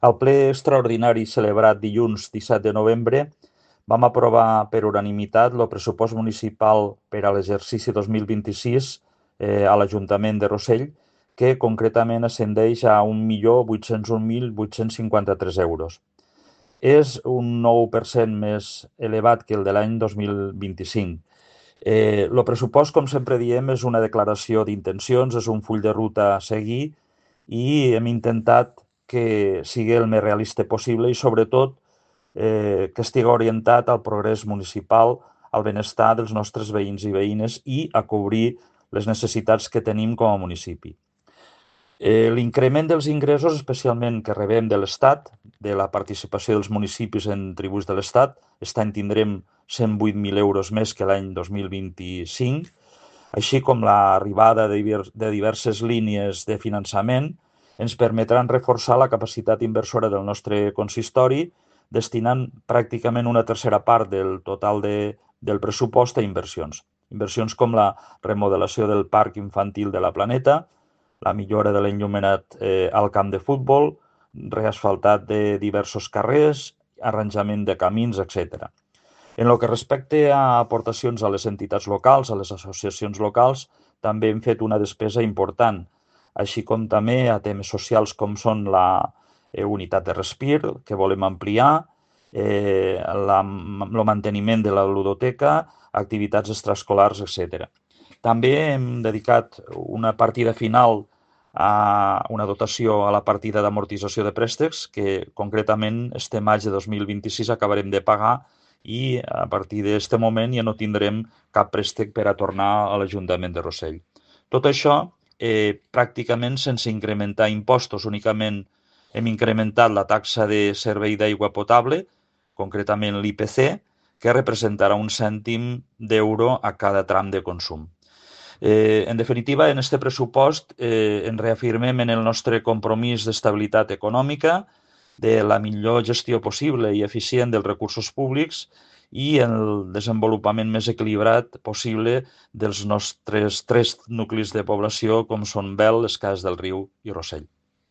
Al ple extraordinari celebrat dilluns 17 de novembre vam aprovar per unanimitat el pressupost municipal per a l'exercici 2026 a l'Ajuntament de Rossell, que concretament ascendeix a 1.801.853 euros. És un 9% més elevat que el de l'any 2025. El pressupost, com sempre diem, és una declaració d'intencions, és un full de ruta a seguir i hem intentat que sigui el més realista possible i, sobretot, que estigui orientat al progrés municipal, al benestar dels nostres veïns i veïnes i a cobrir les necessitats que tenim com a municipi. L'increment dels ingressos, especialment que rebem de l'Estat, de la participació dels municipis en tributs de l'Estat, aquest any tindrem 108.000 euros més que l'any 2025, així com l'arribada de diverses línies de finançament, ens permetran reforçar la capacitat inversora del nostre consistori, destinant pràcticament una tercera part del total del pressupost a inversions. Inversions com la remodelació del parc infantil de la Planeta, la millora de l'enllumenat al camp de futbol, reasfaltat de diversos carrers, arranjament de camins, etc. En el que respecta a aportacions a les entitats locals, a les associacions locals, també hem fet una despesa important, així com també a temes socials com són la unitat de respir, que volem ampliar, el manteniment de la ludoteca, activitats extraescolars, etc. També hem dedicat una partida final a una dotació a la partida d'amortització de préstecs que concretament este maig de 2026 acabarem de pagar i a partir d'aquest moment ja no tindrem cap préstec per a tornar a l'Ajuntament de Rossell. Tot això pràcticament sense incrementar impostos, únicament hem incrementat la taxa de servei d'aigua potable, concretament l'IPC, que representarà un cèntim d'euro a cada tram de consum. En definitiva, en aquest pressupost ens reafirmem en el nostre compromís d'estabilitat econòmica, de la millor gestió possible i eficient dels recursos públics i el desenvolupament més equilibrat possible dels nostres 3 nuclis de població, com són Bel, Les Cases del Riu i Rossell.